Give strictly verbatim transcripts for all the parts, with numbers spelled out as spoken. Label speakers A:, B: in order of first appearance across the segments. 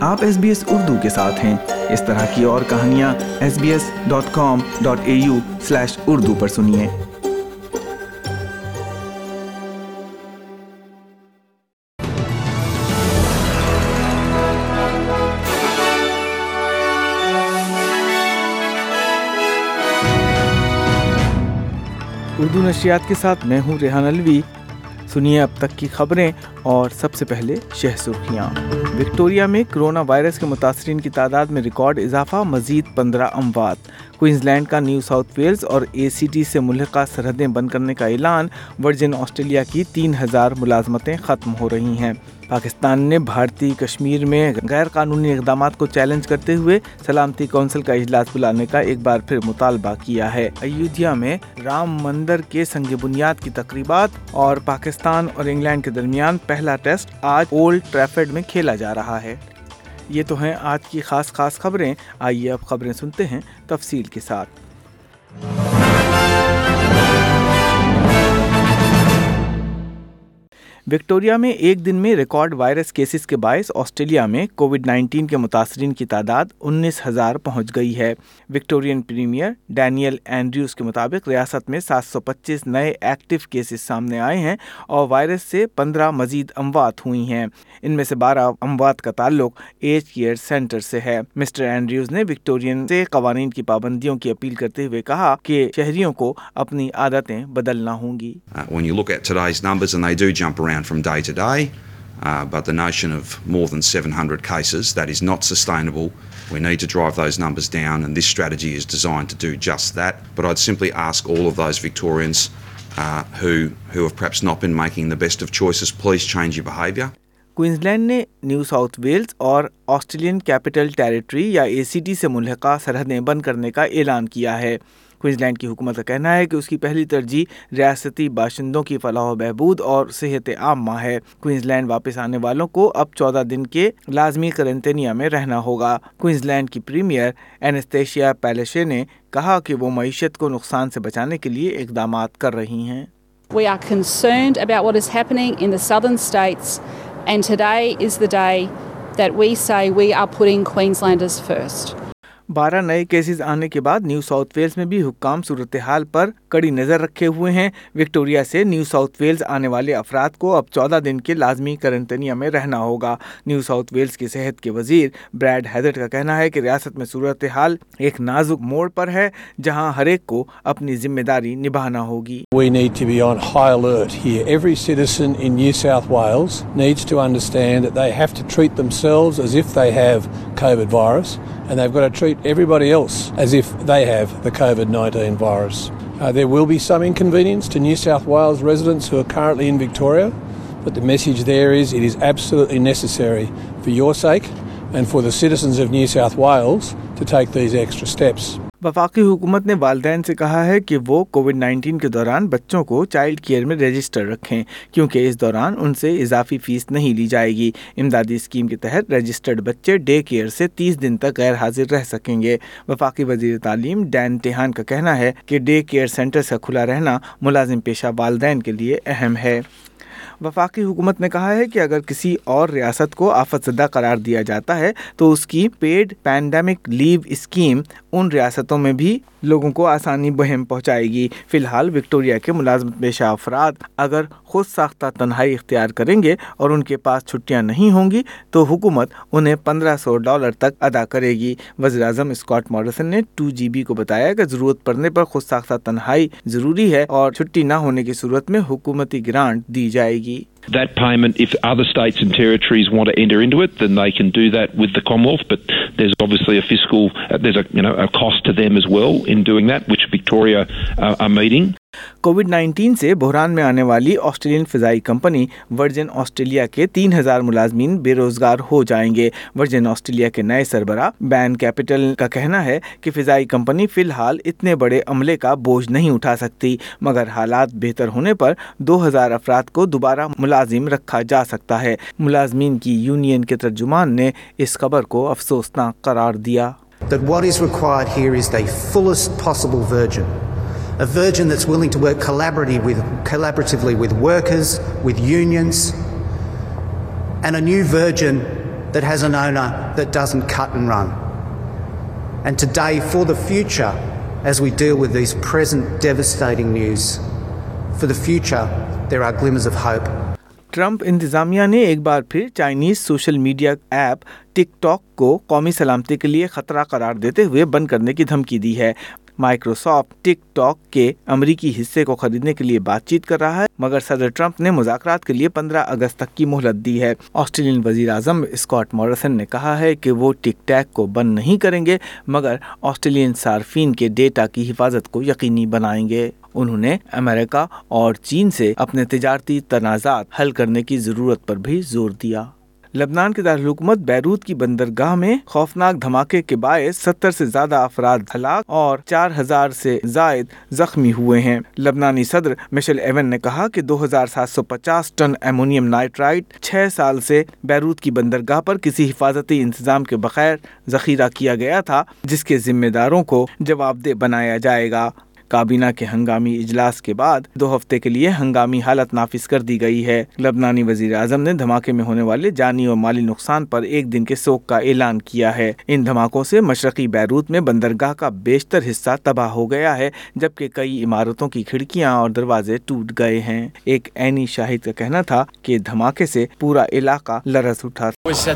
A: آپ S B S Urdu کے ساتھ ہیں۔ اس طرح کی اور کہانیاں S B S dot com dot A U slash Urdu پر سنیے۔ اردو نشریات کے ساتھ میں ہوں ریحان الوی۔ سنیے اب تک کی خبریں اور سب سے پہلے شہ سرخیاں۔ وکٹوریا میں کرونا وائرس کے متاثرین کی تعداد میں ریکارڈ اضافہ، مزید پندرہ اموات۔ کوئنز لینڈ کا نیو ساؤتھ ویلز اور اے سی ٹی سے ملحقہ سرحدیں بند کرنے کا اعلان۔ ورجن آسٹریلیا کی تین ہزار ملازمتیں ختم ہو رہی ہیں۔ پاکستان نے بھارتی کشمیر میں غیر قانونی اقدامات کو چیلنج کرتے ہوئے سلامتی کونسل کا اجلاس بلانے کا ایک بار پھر مطالبہ کیا ہے۔ ایودھیا میں رام مندر کے سنگ بنیاد کی تقریبات اور پاکستان اور انگلینڈ کے درمیان پہلا ٹیسٹ آج اولڈ ٹریفرڈ میں کھیلا جا رہا ہے۔ یہ تو ہیں آج کی خاص خاص خبریں۔ آئیے اب خبریں سنتے ہیں تفصیل کے ساتھ۔ وکٹوریا میں ایک دن میں ریکارڈ وائرس کیسز کے باعث آسٹریلیا میں کووڈ نائنٹین کے متاثرین کی تعداد انیس ہزار پہنچ گئی ہے۔ وکٹورین پریمیئر ڈینیل اینڈریوز کے مطابق ریاست میں سات سو پچیس نئے ایکٹیو کیسز سامنے آئے ہیں اور وائرس سے پندرہ مزید اموات ہوئی ہیں۔ ان میں سے بارہ اموات کا تعلق ایج کیئر سینٹر سے ہے۔ مسٹر اینڈریوز نے وکٹورین سے قوانین کی پابندیوں کی اپیل کرتے ہوئے کہا کہ شہریوں کو اپنی عادتیں بدلنا ہوں گی۔
B: When you look at today's numbers, and they do jump around from day to day, uh, but the notion of more than seven hundred cases, that is not sustainable. We need to drive those numbers down, and this strategy is designed to do just that. But I'd simply ask all of those Victorians uh, who who have perhaps not been making the best of choices, please change your behaviour.
A: Queensland نے New South Wales اور Australian Capital Territory یا A C T سے ملحقہ سرحدیں بند کرنے کا اعلان کیا ہے۔ Queens land کی حکومت کا کہنا ہے کہ اس کی پہلی ترجیح ریاستی باشندوں کی فلاح و بہبود اور صحت عامہ ہے۔ کوئنز لینڈ واپس آنے والوں کو اب چودہ دن کے لازمی قرنطینیہ میں رہنا ہوگا۔ کوئنز لینڈ کی پریمیئر اینستیشیا پیلشے نے کہا کہ وہ معیشت کو نقصان سے بچانے کے لیے اقدامات کر رہی ہیں۔
C: We are concerned about what is happening in the southern states, and today is the day that we say we are putting Queenslanders first.
A: بارہ نئے کیسز آنے کے بعد نیو ساؤتھ ویلز میں بھی حکام صورتحال پر کڑی نظر رکھے ہوئے ہیں۔ وکٹوریا سے نیو ساؤتھ ویلز آنے والے افراد کو اب چودہ دن کے لازمی قرنطینیہ میں رہنا ہوگا۔ نیو ساؤتھ ویلز کی صحت کے وزیر بریڈ ہیزرٹ کا کہنا ہے کہ ریاست میں صورتحال ایک نازک موڑ پر ہے جہاں ہر ایک کو اپنی ذمہ داری نبھانا ہوگی۔
D: We need to be on high alert here. Every citizen in New South Wales needs to understand that they have to treat themselves as if they have COVID virus, and they've got to treat everybody else as if they have the COVID nineteen virus. Uh, there will be some inconvenience to New South Wales residents who are currently in Victoria, but the message there is it is absolutely necessary for your sake and for the citizens of New South Wales to take these extra steps.
A: وفاقی حکومت نے والدین سے کہا ہے کہ وہ Covid nineteen کے دوران بچوں کو چائلڈ کیئر میں رجسٹر رکھیں کیونکہ اس دوران ان سے اضافی فیس نہیں لی جائے گی۔ امدادی اسکیم کے تحت رجسٹرڈ بچے ڈے کیئر سے تیس دن تک غیر حاضر رہ سکیں گے۔ وفاقی وزیر تعلیم ڈین ٹیہان کا کہنا ہے کہ ڈے کیئر سینٹر کا کھلا رہنا ملازم پیشہ والدین کے لیے اہم ہے۔ وفاقی حکومت نے کہا ہے کہ اگر کسی اور ریاست کو آفت زدہ قرار دیا جاتا ہے تو اس کی پیڈ پینڈیمک لیو اسکیم ان ریاستوں میں بھی لوگوں کو آسانی بہم پہنچائے گی۔ فی الحال وکٹوریا کے ملازمت پیشہ افراد اگر خود ساختہ تنہائی اختیار کریں گے اور ان کے پاس چھٹیاں نہیں ہوں گی تو حکومت انہیں پندرہ سو ڈالر تک ادا کرے گی۔ وزیر اعظم اسکاٹ موریسن نے ٹو جی بی کو بتایا کہ ضرورت پڑنے پر خود ساختہ تنہائی ضروری ہے اور چھٹی نہ ہونے کی صورت میں حکومتی گرانٹ دی جائے گی۔
E: That payment, if other states and territories want to enter into it, then they can do that with the Commonwealth. But there's obviously a fiscal, uh, there's a you know a cost to them as well in doing that, which Victoria uh, are meeting.
A: COVID nineteen سے بحران میں آنے والی Australian فضائی company virgin Australia کے تین ہزار ملازمین بے روزگار ہو جائیں گے۔ ورجن آسٹریلیا کے نئے سربراہ بین کیپٹل کا کہنا ہے کہ فضائی کمپنی فی الحال اتنے بڑے عملے کا بوجھ نہیں اٹھا سکتی، مگر حالات بہتر ہونے پر دو ہزار افراد کو دوبارہ ملازم رکھا جا سکتا ہے۔ ملازمین کی یونین کے ترجمان نے اس خبر کو افسوسناک قرار دیا۔
F: That what is required here is the fullest possible virgin. A virgin that's willing to work collaboratively with, collaboratively with workers, with unions, and a new virgin that has an owner that doesn't cut and run. And today, for the future, as we deal with these present devastating news, for the future, there are glimmers of hope.
A: Trump इंतजामिया ने एक बार फिर Chinese social media app TikTok को कौमी सलामती के लिए खतरा करार देते हुए बंद करने की धमकी दी है। माइक्रोसॉफ्ट टिक टॉक के अमेरिकी हिस्से को खरीदने के लिए बातचीत कर रहा है, मगर सदर ट्रंप ने मुज़ाकरात के लिए पंद्रह अगस्त तक की मोहलत दी है। ऑस्ट्रेलियन वज़ीर आज़म स्कॉट मॉरिसन ने कहा है कि वो टिक टॉक को बंद नहीं करेंगे, मगर ऑस्ट्रेलियन सार्फिन के डेटा की हिफाजत को यकीनी बनाएंगे। उन्होंने अमेरिका और चीन से अपने तिजारती तनाज़ात हल करने की ज़रूरत पर भी जोर दिया। लबनान के दारुल-हुकूमत बैरूत की बंदरगाह में खौफनाक धमाके के बायस सत्तर से ज्यादा अफराद हलाक और चार हजार से जायद जख्मी हुए हैं। लबनानी सदर मिशेल एवन ने कहा कि दो हजार सात सौ पचास टन एमोनियम नाइट्राइट छह साल से बैरूत की बंदरगाह पर किसी हिफाजती इंतजाम के बगैर जखीरा किया गया था, जिसके जिम्मेदारों को जवाबदेह बनाया जाएगा। काबीना के हंगामी इजलास के बाद दो हफ्ते के लिए हंगामी हालत नाफिज कर दी गई है। लबनानी वजीर आजम ने धमाके में होने वाले जानी और माली नुकसान पर एक दिन के शोक का ऐलान किया है। इन धमाकों से मशरकी बैरूत में बंदरगाह का बेशतर हिस्सा तबाह हो गया है, जबकि कई इमारतों की खिड़कियां और दरवाजे टूट गए हैं। एक ऐनी शाहिद का कहना था कि धमाके से पूरा इलाका लरज़ उठा।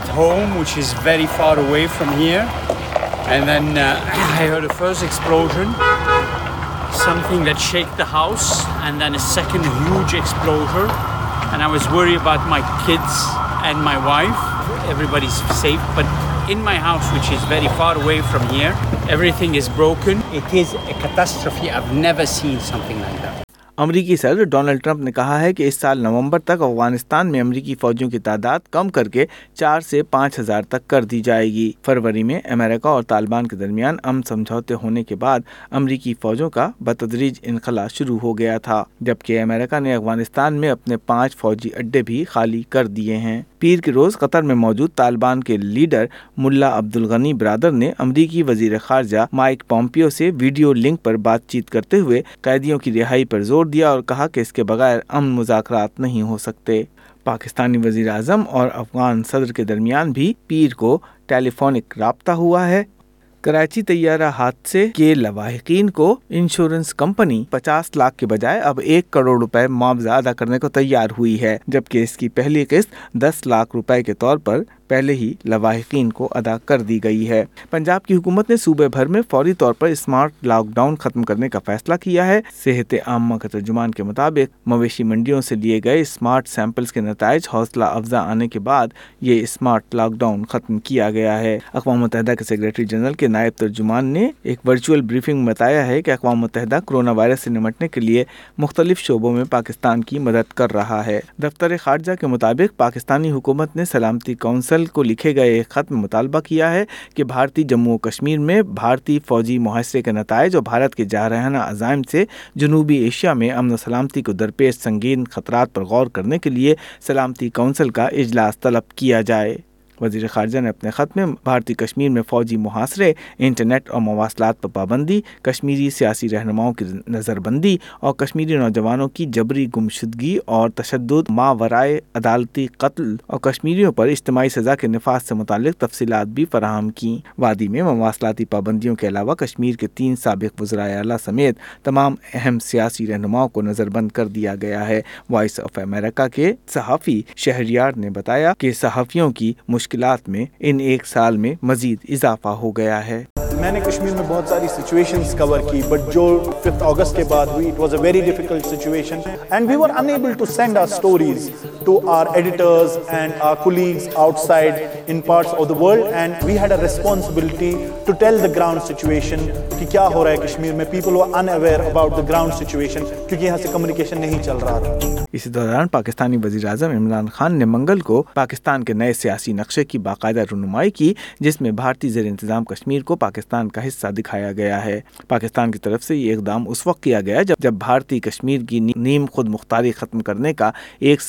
G: Something that shook the house, and then a second huge explosion, and I was worried about my kids and my wife. Everybody's safe, but in my house, which is very far away from here, everything is broken. It is a catastrophe. I've never seen something like that.
A: अमरीकी सदर Donald Trump ने कहा है कि इस साल नवंबर तक अफगानिस्तान में अमरीकी फौजियों की तादाद कम करके चार से पाँच हजार तक कर दी जाएगी। फरवरी में अमेरिका और तालिबान के दरमियान अमन समझौते होने के बाद अमरीकी फौजों का बतदरीज इनखला शुरू हो गया था, जबकि अमेरिका ने अफगानिस्तान में अपने पाँच फौजी अड्डे भी खाली कर दिए हैं। पीर के रोज कतर में मौजूद तालिबान के लीडर मुल्ला अब्दुल गनी ब्रादर ने अमरीकी वजीर खारजा माइक पॉम्पियो से वीडियो लिंक पर बातचीत करते हुए कैदियों की रिहाई पर जोर दिया और कहा कि इसके बगैर अमन मुज़ाकरात नहीं हो सकते। पाकिस्तानी वजीर आज़म और अफगान सदर के दरमियान भी पीर को टेलीफोनिक राब्ता हुआ है। कराची तैयारा हादसे के लवाहिकीन को इंश्योरेंस कंपनी पचास लाख के बजाय अब एक करोड़ रुपए मुआवजा अदा करने को तैयार हुई है, जबकि इसकी पहली किस्त दस लाख रुपए के तौर पर पहले ही लवाहिकीन को अदा कर दी गई है। पंजाब की हुकूमत ने सूबे भर में फौरी तौर पर स्मार्ट लॉकडाउन खत्म करने का फैसला किया है। सेहत आम्मा के तर्जुमान के मुताबिक मवेशी मंडियों से लिए गए स्मार्ट सैंपल्स के नताइज हौसला अफजा आने के बाद ये स्मार्ट लॉकडाउन खत्म किया गया है। अक़वाम मुत्तहिदा के सेक्रेटरी जनरल के नायब तर्जुमान ने एक वर्चुअल ब्रीफिंग में बताया है कि अक़वाम मुत्तहिदा कोरोना वायरस से निपटने के लिए मुख्तलिफ शोबों में पाकिस्तान की मदद कर रहा है। दफ्तर खारजा के मुताबिक पाकिस्तानी हुकूमत ने सलामती कौंसिल को लिखे गए एक खत में मुतालबा किया है कि भारतीय जम्मू और कश्मीर में भारतीय फौजी मुहासरे के नताइज और भारत के जारहाना अज़ाइम से जनूबी एशिया में अमन सलामती को दरपेश संगीन खतरात पर गौर करने के लिए सलामती कौंसिल का इजलास तलब किया जाए। वज़ीर ख़ारजा ने अपने ख़त में भारतीय कश्मीर में फ़ौजी मुहासरे, इंटरनेट और मवासलात पर पाबंदी, कश्मीरी सियासी रहनुमाओं की नज़रबंदी और कश्मीरी नौजवानों की जबरी गुमशुदगी और तशद्दुद, मावराए अदालती कत्ल और कश्मीरियों पर इज्तिमाई सज़ा के नफाज से मुतालिक तफसीलात भी फराहम की। वादी में मवासलाती पाबंदियों के अलावा कश्मीर के तीन साबिक़ वज़राए आला समेत तमाम अहम सियासी रहनुमाओं को नज़रबंद कर दिया गया है। वॉइस ऑफ अमेरिका के सहाफ़ी शहरियार ने बताया कि सहाफ़ियों की मुश्किलात में इन एक साल में मजीद इजाफा हो गया है।
H: मैंने कश्मीर में बहुत सारी सिचुएशंस कवर की, बट जो फिफ्थ अगस्त के बाद हुई, it was a very difficult situation and we were unable to send our stories to our editors and our colleagues outside in parts of the world and we had a responsibility to tell the ground situation कि क्या हो रहा है कश्मीर में। People were unaware about the ground situation क्योंकि यहाँ से communication नहीं चल रहा था।
A: इसी दौरान पाकिस्तानी वज़ीर आज़म इमरान खान ने मंगल को पाकिस्तान के नए सियासी नक्शे की बाकायदा रुनुमाई की, जिसमें भारतीय ज़ेर इंतज़ाम कश्मीर को पाकिस्तान का हिस्सा दिखाया गया है। पाकिस्तान की तरफ से ये इक़दाम उस वक्त किया गया जब जब भारतीय कश्मीर की नीम खुद मुख्तारी ख़त्म करने का एक साल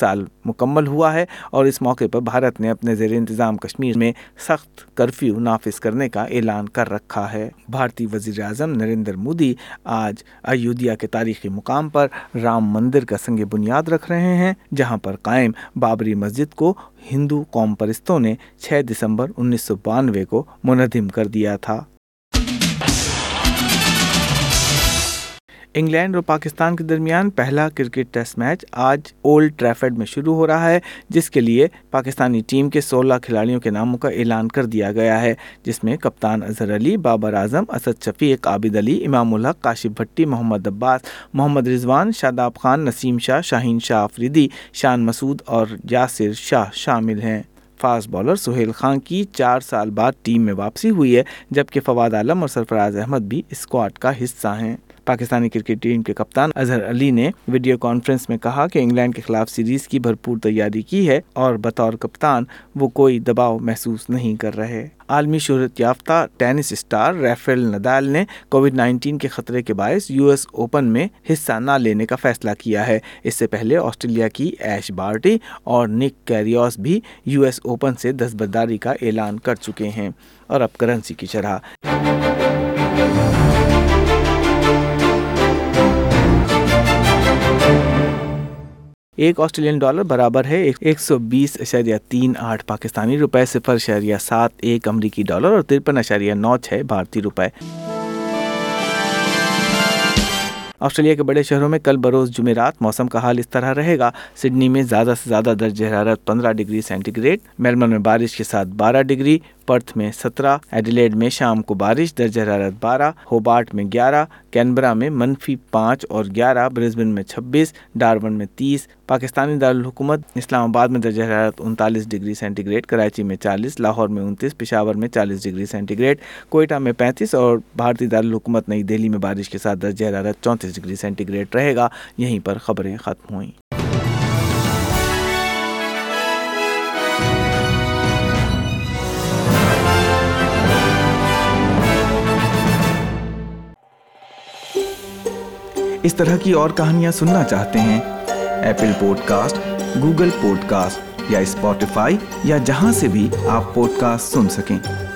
A: मुकम्मल हुआ है और इस मौके पर भारत ने अपने ज़ेर इंतज़ाम कश्मीर में सख्त कर्फ्यू नाफिज करने का ऐलान कर रखा है। भारतीय वज़ीर आज़म नरेंद्र मोदी आज अयोध्या के तारीखी मुकाम पर राम मंदिर का संग बुनियाद रख रहे हैं, जहां पर कायम बाबरी मस्जिद को हिंदू कौम परस्तों ने छह दिसंबर उन्नीस सौ बानवे को मुनहदिम कर दिया था। इंग्लैंड और पाकिस्तान के दरमियान पहला क्रिकेट टेस्ट मैच आज ओल्ड ट्रैफर्ड में शुरू हो रहा है, जिसके लिए पाकिस्तानी टीम के सोलह खिलाड़ियों के नामों का ऐलान कर दिया गया है, जिसमें कप्तान अजहर अली, बाबर आजम, असद शफीक, आबिद अली, इमामुल हक, काशिफ भट्टी, मोहम्मद अब्बास, मोहम्मद रिजवान, शादाब खान, नसीम शाह, शाहीन शाह अफरीदी, शान मसूद और यासिर शाह शामिल हैं। फास्ट बॉलर सुहेल खान की चार साल बाद टीम में वापसी हुई है, जबकि फवाद आलम और सरफराज अहमद भी स्क्वाड का हिस्सा हैं। पाकिस्तानी क्रिकेट टीम के कप्तान अजहर अली ने वीडियो कॉन्फ्रेंस में कहा कि इंग्लैंड के खिलाफ सीरीज की भरपूर तैयारी की है और बतौर कप्तान वो कोई दबाव महसूस नहीं कर रहे। आलमी शोहरत याफ्ता टेनिस स्टार राफेल नदाल ने कोविड नाइन्टीन के खतरे के बायस यूएस ओपन में हिस्सा न लेने का फैसला किया है। इससे पहले ऑस्ट्रेलिया की ऐश बार्टी और निक कैरियोस भी यूएस ओपन से दस्तबरदारी का ऐलान कर चुके हैं। और अब करेंसी की शरह। एक ऑस्ट्रेलियन डॉलर बराबर है एक सौ बीस अशारिया तीन आठ पाकिस्तानी रुपए, सिफर अशारिया सात एक अमरीकी डॉलर और तिरपन अशारिया नौ छः भारतीय रुपए। ऑस्ट्रेलिया के बड़े शहरों में कल बरोज़ जुमेरात मौसम का हाल इस तरह रहेगा। सिडनी में ज़्यादा से ज़्यादा दर्ज हरारत पंद्रह डिग्री सेंटीग्रेड, मेलबर्न में बारिश के साथ बारह डिग्री, पर्थ में सत्रह, एडिलेड में शाम को बारिश, दर्ज हरारत बारह, होबार्ट में ग्यारह, कैनबरा में मनफी पाँच और ग्यारह, ब्रिस्बेन में छब्बीस, डार्बन में तीस, पाकिस्तानी दारुल हुकूमत इस्लामाबाद में दर्ज हरारत उनतालीस डिग्री सेंटीग्रेड, कराची में चालीस, लाहौर में उनतीस, पेशावर में चालीस डिग्री सेंटीग्रेड, कोयटा में पैंतीस और भारतीय दारुल हुकूमत नई दिल्ली में बारिश के साथ दर्ज हरारत चौंतीस डिग्री सेंटीग्रेड रहेगा। यहीं पर खबरें खत्म हुई। इस तरह की और कहानियाँ सुनना चाहते हैं? एप्पल पॉडकास्ट, गूगल पॉडकास्ट या स्पॉटिफाई या जहां से भी आप पॉडकास्ट सुन सकें।